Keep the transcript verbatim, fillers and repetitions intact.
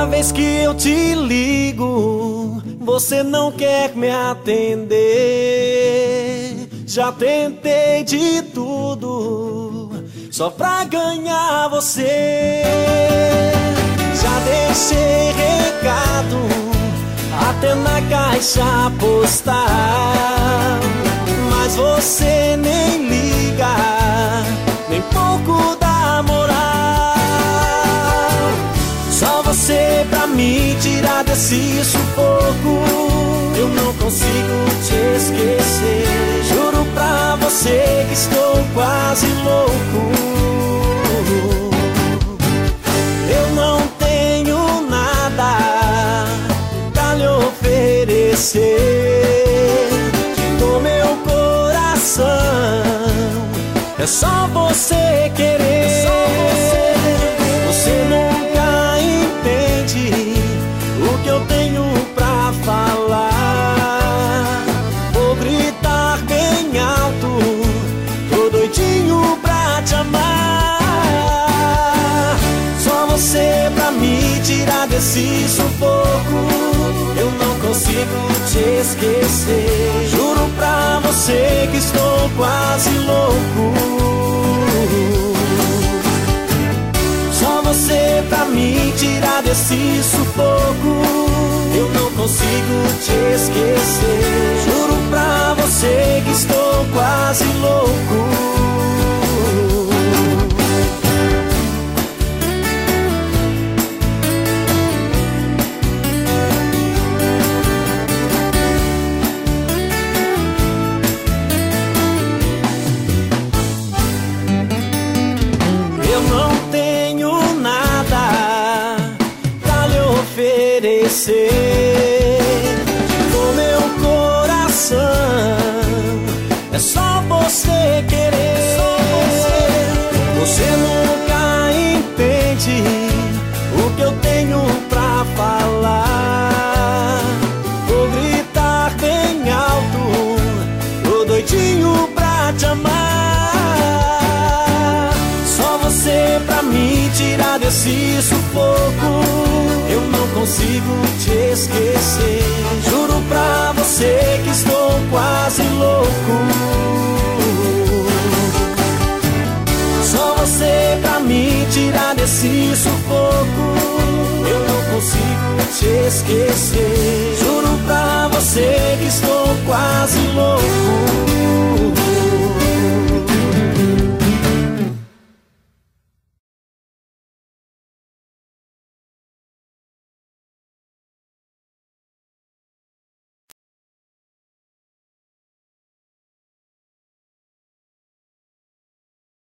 Toda vez que eu te ligo, você não quer me atender. Já tentei de tudo só pra ganhar você. Já deixei recado até na caixa postal, mas você nem liga, nem pouco dá moral. Só você pra me tirar desse sufoco. Eu não consigo te esquecer. Juro pra você que estou quase louco. Eu não tenho nada pra lhe oferecer. Do meu coração é só você querer. É só você. Você nunca entende o que eu tenho pra falar. Vou gritar bem alto, tô doidinho pra te amar. Só você pra me tirar desse sufoco. Eu não consigo te esquecer. Juro pra você que estou quase louco. Só você pra me tirar desse sufoco. Eu não consigo te esquecer. Juro pra você que estou quase louco. Eu não tenho nada pra lhe oferecer. Do meu coração é só você querer. Você nunca entende o que eu tenho pra falar. Vou gritar bem alto, tô doidinho pra te amar. Só você pra me tirar desse sufoco. Eu não consigo te esquecer. Juro pra você que estou quase louco. Só você pra me tirar desse sufoco. Eu não consigo te esquecer. Juro pra você que estou quase louco.